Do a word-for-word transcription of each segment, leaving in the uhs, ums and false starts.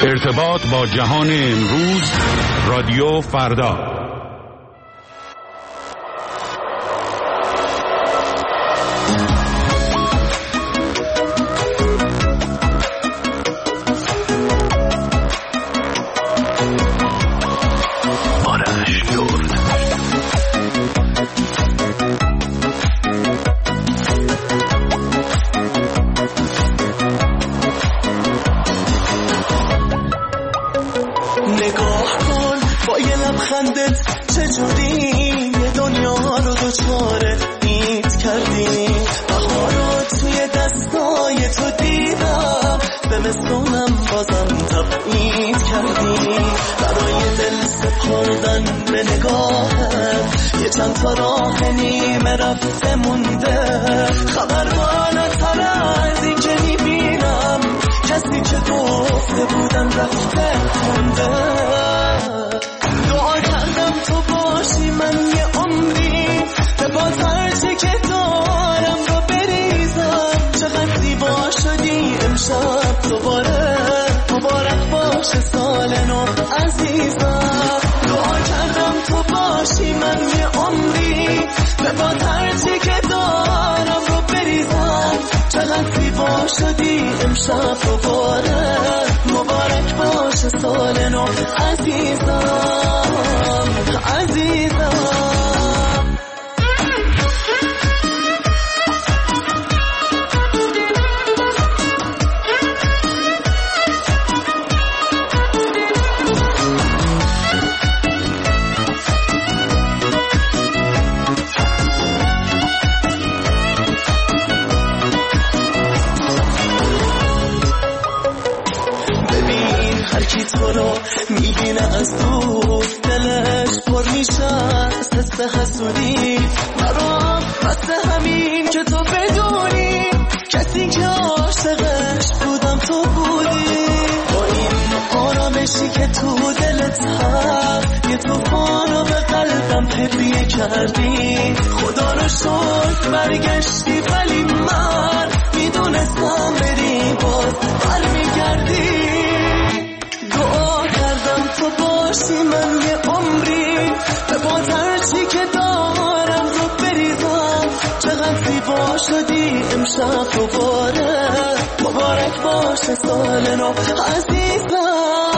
ارتباط با جهان امروز، رادیو فردا. چند تا راه نیمه رفته مونده، خبر بالاتر از این که میبینم، کسی که گفته بودم رفته مونده. دعا کردم تو باشی من یه عمری، به باز هرچی که دارم رو بریزم. چقدر زیبا شدی امشب دوباره، مبارک باشه سال نو عزیزم. دعا کردم تو باشی من یه عمری، به با هرچی که دارم رو بریزم. چقدر زیبا شدی امشب دوباره، مبارک باشه سال نو عزیزم عزیزم. میبینه از دور دلش پر میشه از حس حسودی، برام بس همین که تو بدونی کسی که عاشقش بودم تو بودی. با این آرامشی که تو دلت هست، یه توفانو به قلبم هدیه کردی. خدا رو شکر برگشتی، ولی من میدونستم بری باز برمیگردی. تو باشی من یه عمری، به باز هرچی که دارم رو بریزم. چقدر زیبا شدی امشب دوباره، مبارک باشه سال نو عزیزم.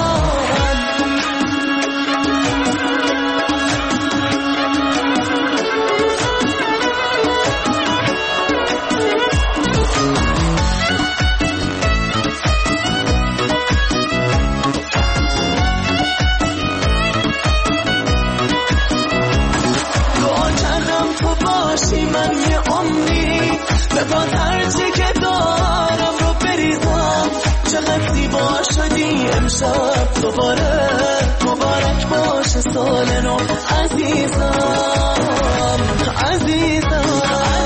من یه عمری، به باز هرچی که دارم رو بریزم. چقدر زیبا شدی امشب دوباره، مبارک باشه سال نو عزیزم عزیزم.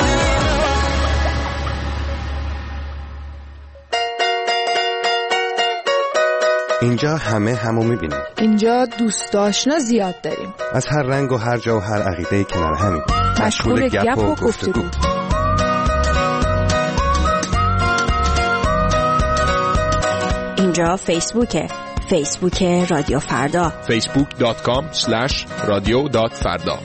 اینجا همه همو میبینیم. اینجا دوست آشنا زیاد داریم، از هر رنگ و هر جا و هر عقیده کنار همین، مشغول گپ و گفتگو. اینجا فیسبوکه، فیسبوک رادیو فردا، فیسبوک دات کام اسلش رادیو دات فردا.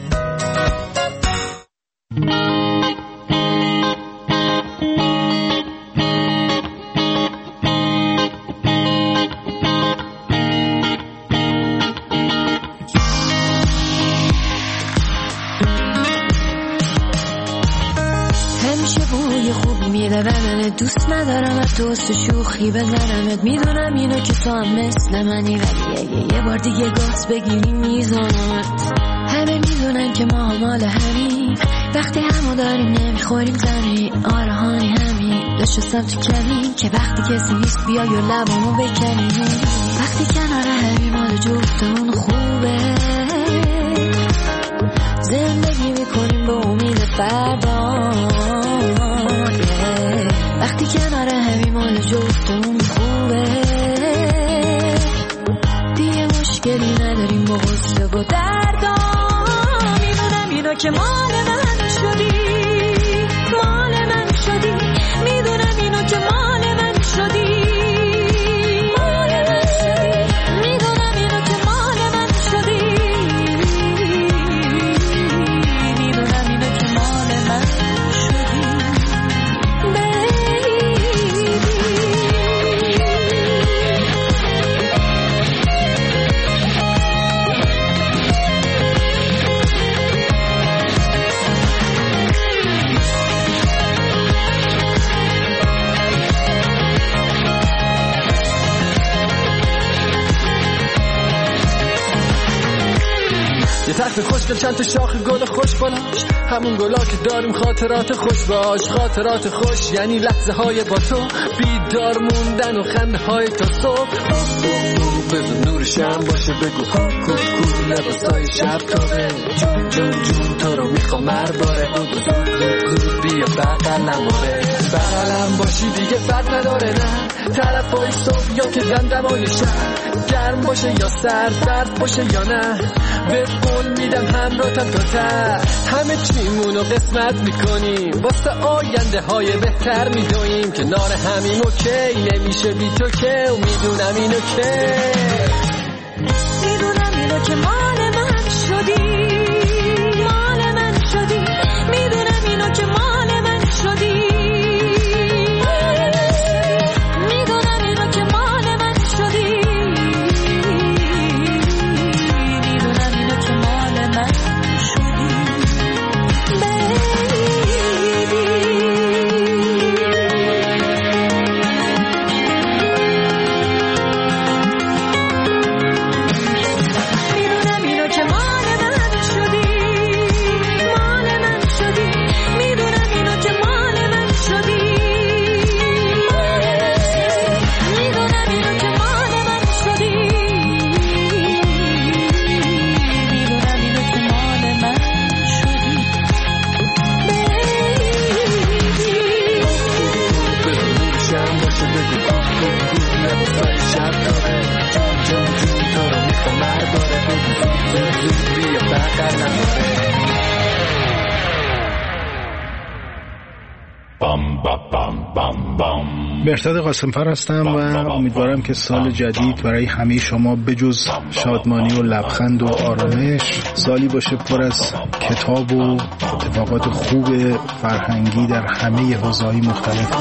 دوست ندارم از دوست شوخی بزنمت، میدونم اینو که تو هم مثل منی، ولی اگه یه بار دیگه گاز بگیری میزنمت. همه میدونن که ما مال همین، وقتی همو داریم نمیخوریم زمین. آره هانی همین، نشستم تو کمین که وقتی کسی نیست بیای و لبامو بکنی. وقتی کنار همین مال جفتمون خوبه، زندگی میکنیم به امید فردا. وقتی کنار همی مال جفتمون خوبه، دیگه مشکلی نداریم با غصه و دردا. میدونم اینو که مال من شدی، مال من شدی. میدونم اینو که مال من شدی، مال من شدی. یه تخت خوشگل چند تا شاخ گل خوش بالاش، همون گلا که داریم خاطرات خوش باش. خاطرات خوش یعنی لحظه های با تو، بیدار موندن و خنده های تا صبح. بزن نور شم باشه بگو ها کو کو، لباسای شب تابه جون جون جون تو رو میخوام مرباره. زود زود زود بیا بغلم باره، بغلم باشی دیگه فرق نداره نه. طرفای صبح یا که دمدمای شب، گرم باشه یا سرد، برف باشه یا نه، به قول میدم همراهتم تا ته. همه چیمونو قسمت میکنیم واسه آینده های بهتر میدویم، کنار همین اوکی نمیشه بی تو که، و میدونم اینو که میدونم اینو که مال من شدی، مال من شدی. میدونم اینو که مال من شدی، میدونم اینو که مال من شدی، میدونم اینو که مال من شدی مرتضی قاسم‌فر هستم و امیدوارم که سال جدید برای همه شما بجز شادمانی و لبخند و آرامش، سالی باشه پر از کتاب و اتفاقات خوب فرهنگی در همه حوزه‌های مختلف.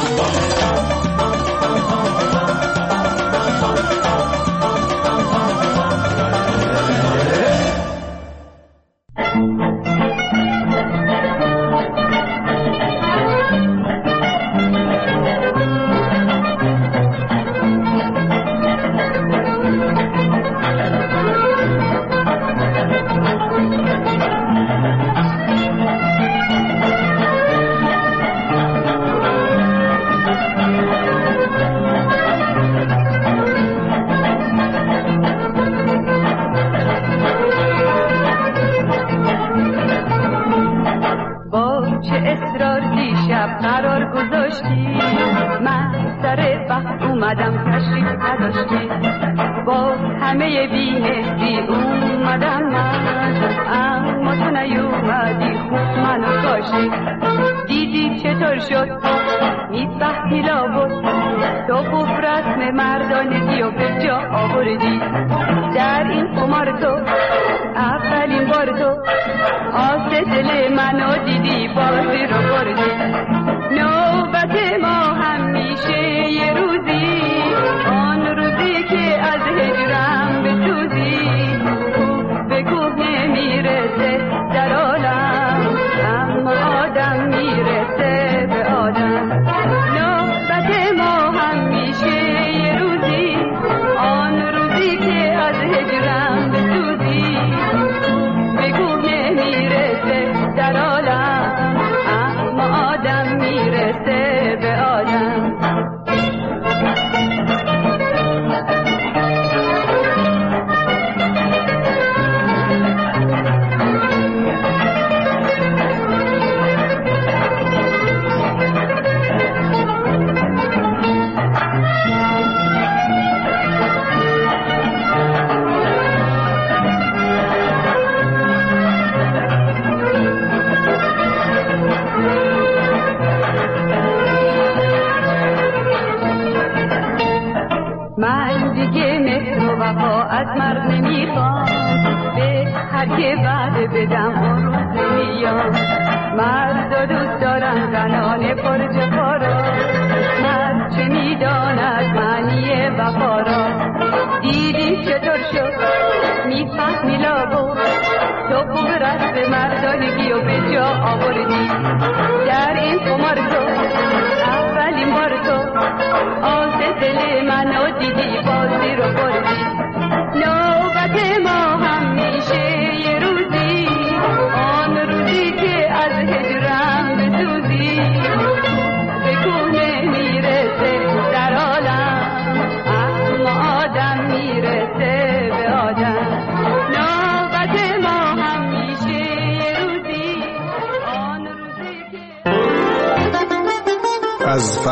نوبت ما هم میشه یه روزی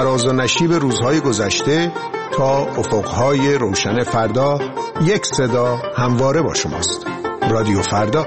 فراز و نشیب روزهای گذشته تا افقهای روشن فردا، یک صدا همواره با شماست. رادیو فردا.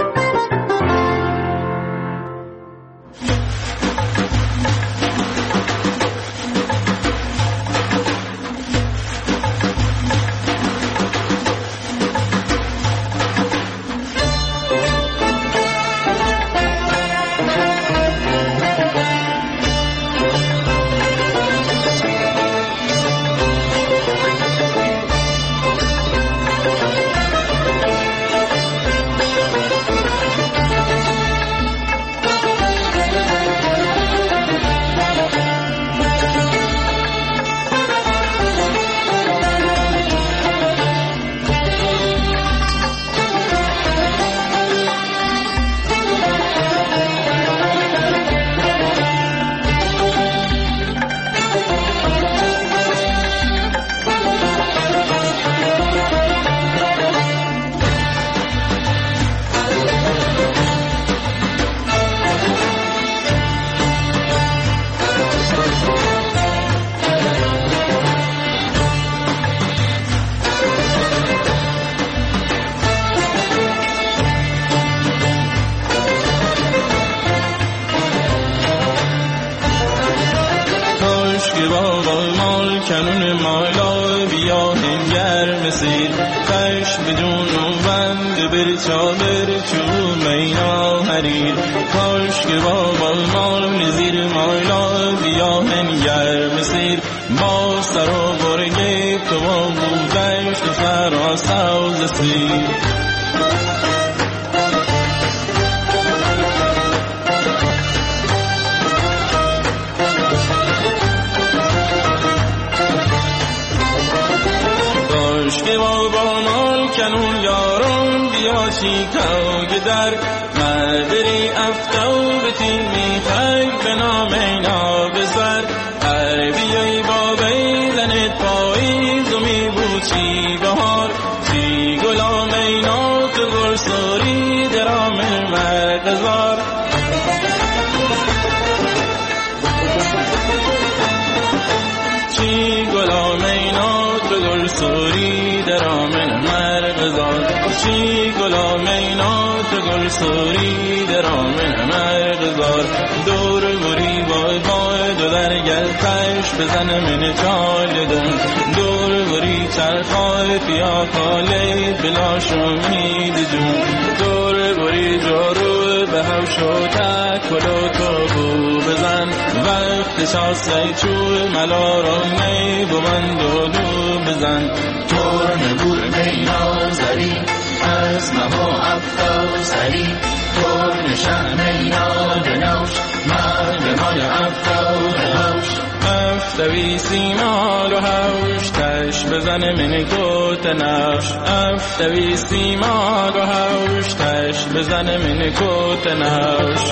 افتوی سیمال و هوش تش بزن من کوت نوش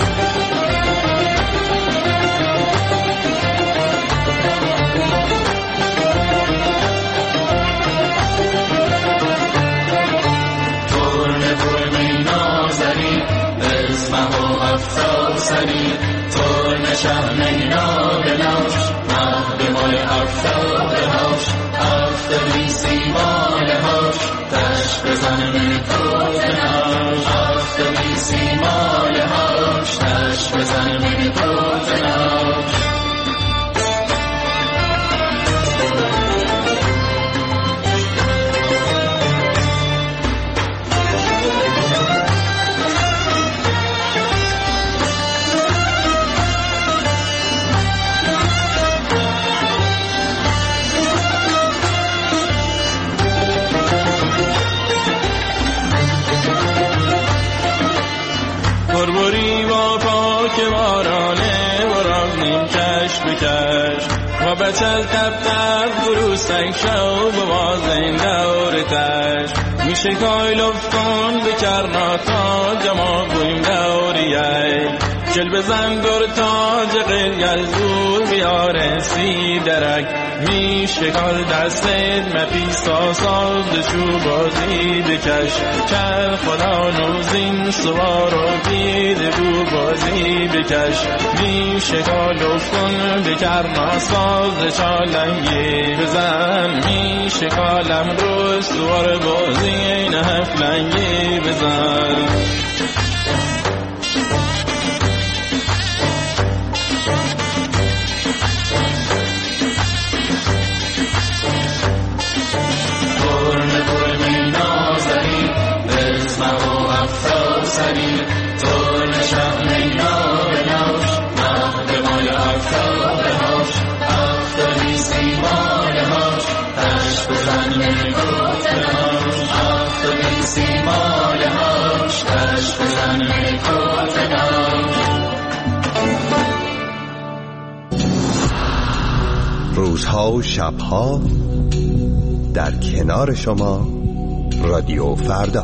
ترن پر مینا زری اسمه و افتا سری ترن شه مینا بنوش مهد مال افتا بهوش افتوی سیمال هوش تش بزن من کوت نوش افتوی سیمال هوش تش بزن من کوت نوش بربری با پاک بارانه و رفتیم کش به کش و بچل تب تب گروسک شو بواز این دور تش میشه کای لفتان به کرناتا جمع بویم دوریه گل بزن دور تاج قلگلزور بیاره سی درک میشه کار دستت مپیسا ساز شو بازی بکش کل خدا نوزین سوار و دیده بو بازی بکش میشه کالوف کن بکر ناساز چالنگی بزن میشه کالم رو سوار بازی نه هفلنگی بزن روزها و شبها در کنار شما رادیو فردا.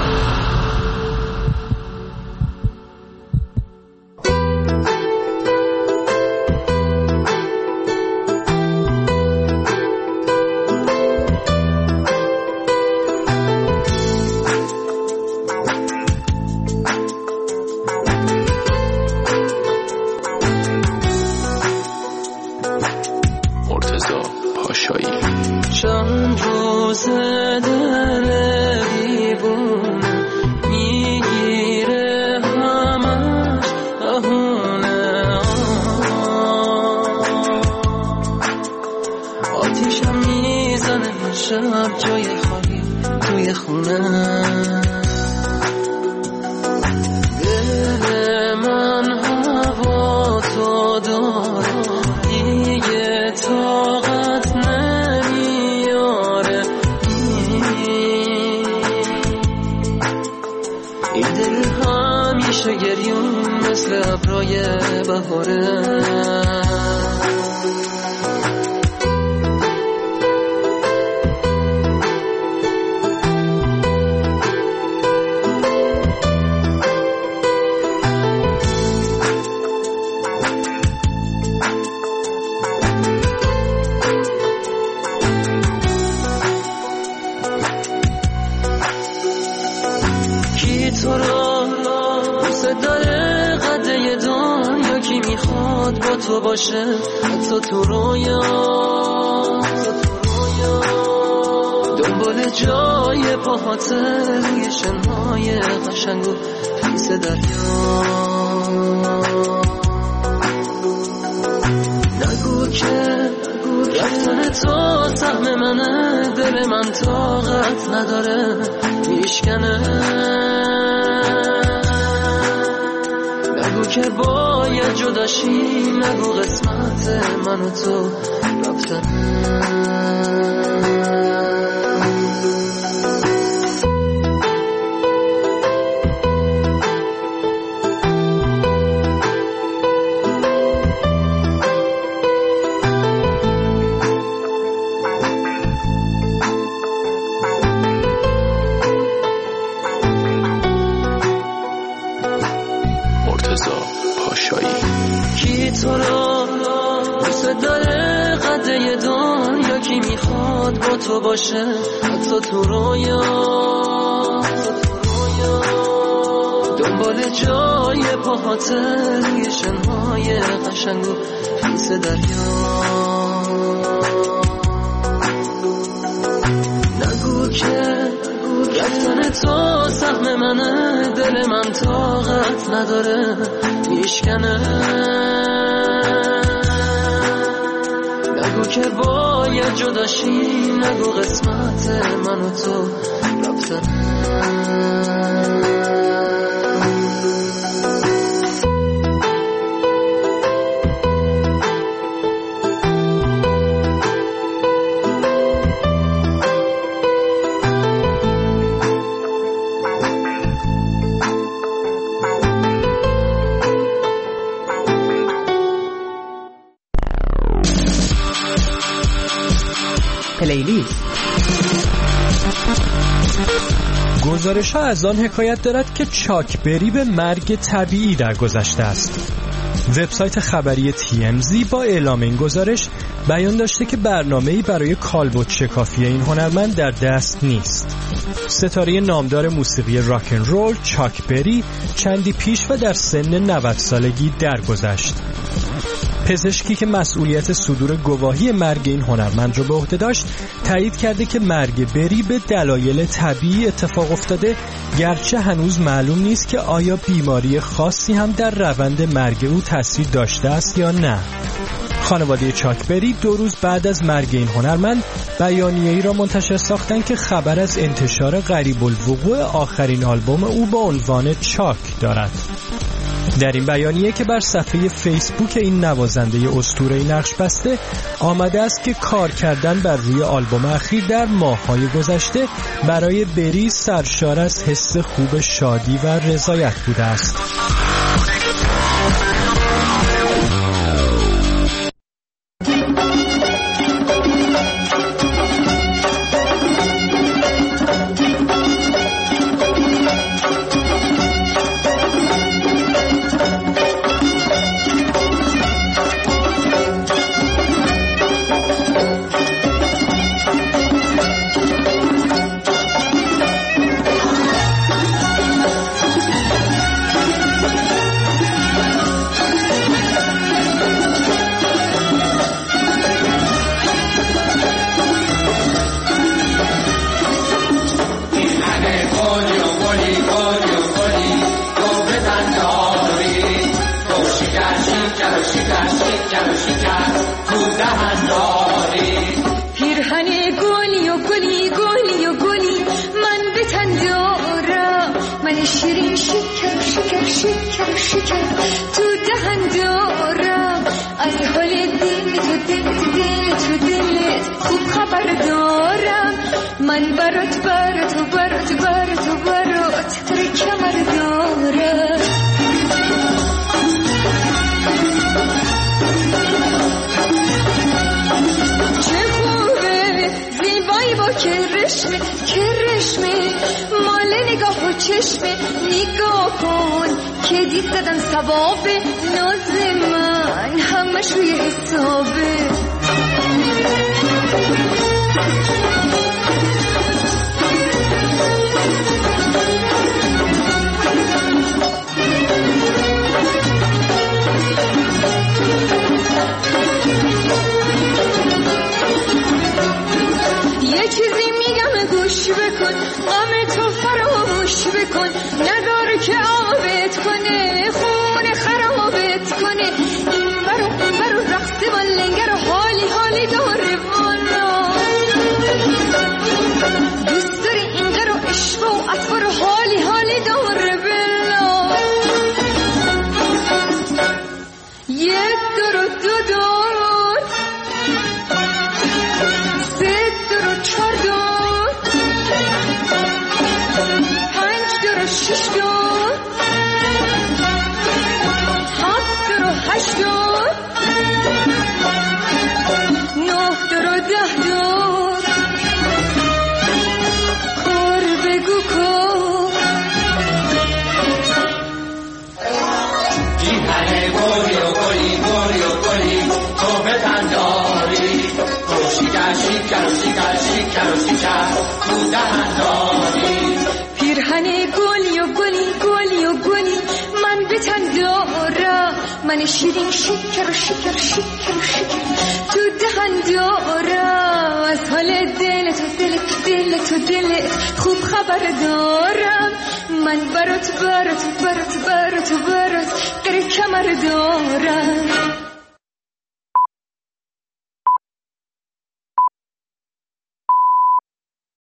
دنبال جای پاهات روی شنهای قشنگ و خیس دریا نگو که رفتن تو سهم منه دل من طاقت نداره میشکنه نگو که باید جداشی نگو قسمت من و تو رفتنه کی تو رو دوست داره قده دنیا کی میخواد با تو باشه حتی تو رویا دنبال جای پاهات روی شنهای قشنگ و خیس دریا نگو که رفتن تو سهم منه دل من طاقت نداره میشکنه نگو که باید جداشی نگو قسمت من و تو رفتنه پلیلیست گزارش ها از آن حکایت دارد که چاک بری به مرگ طبیعی در گذشته است. وبسایت خبری تی ام زی با اعلام این گزارش بیان داشته که برنامه‌ای برای کالبد شکافی این هنرمند در دست نیست. ستاره نامدار موسیقی راک اند رول چاک بری چندی پیش و در سن نود سالگی درگذشت. پزشکی که مسئولیت صدور گواهی مرگ این هنرمند را به عهده داشت تایید کرده که مرگ بری به دلایل طبیعی اتفاق افتاده، گرچه هنوز معلوم نیست که آیا بیماری خاصی هم در روند مرگ او تاثیر داشته است یا نه. خانواده چاک بری دو روز بعد از مرگ این هنرمند بیانیه‌ای را منتشر ساختند که خبر از انتشار قریب الوقوع آخرین آلبوم او با عنوان چاک دارد. در این بیانیه که بر صفحه فیسبوک این نوازنده اسطوره‌ای نقش بسته آمده است که کار کردن بر روی آلبوم اخیر در ماه‌های گذشته برای بری سرشار از حس خوب شادی و رضایت بوده است. شیرین شکر شکر شکر شکر تو دهن دارم، از حال دل تو دل تو دل تو دلت خوب خبر دارم. من برات برات و برات برات و برات تر کمر دارم. چه خوبه زیبایی با کرشمه کرشمه مال نگاه و چشمه. نگاه کن که دید زدن ثواب ناز من همش روی حسابه. یه چیزی میگم گوش بکن، غم تو فراموش بکن، نداره که آبت کنه خونه خرابت کنه. این برو این برو رقص با لنگر و حالی حالی داره والا. دوست داری اینجا رو عشق و اطفار و حالی حالی داره بلا. یک دور و دو دور، سه دور و چهار دور، پنج دور و شش دور، هفت دور و هشت دور، نه دور و ده دور. کار بگو کار. این همه گلی و گلی گلی و گلی تو به تنداری، تو شکر شکر و شکر شکر و شکر تو دهنداری. پیرهن گلی و گلی گلی و گلی من به تن دارم، من شیرین شکر شکر شکر شکر تو دهن دارم. از حال دل تو دل تو دل تو دلت خوب خبر دارم. من برات برات برات برات برات در کمر دارم.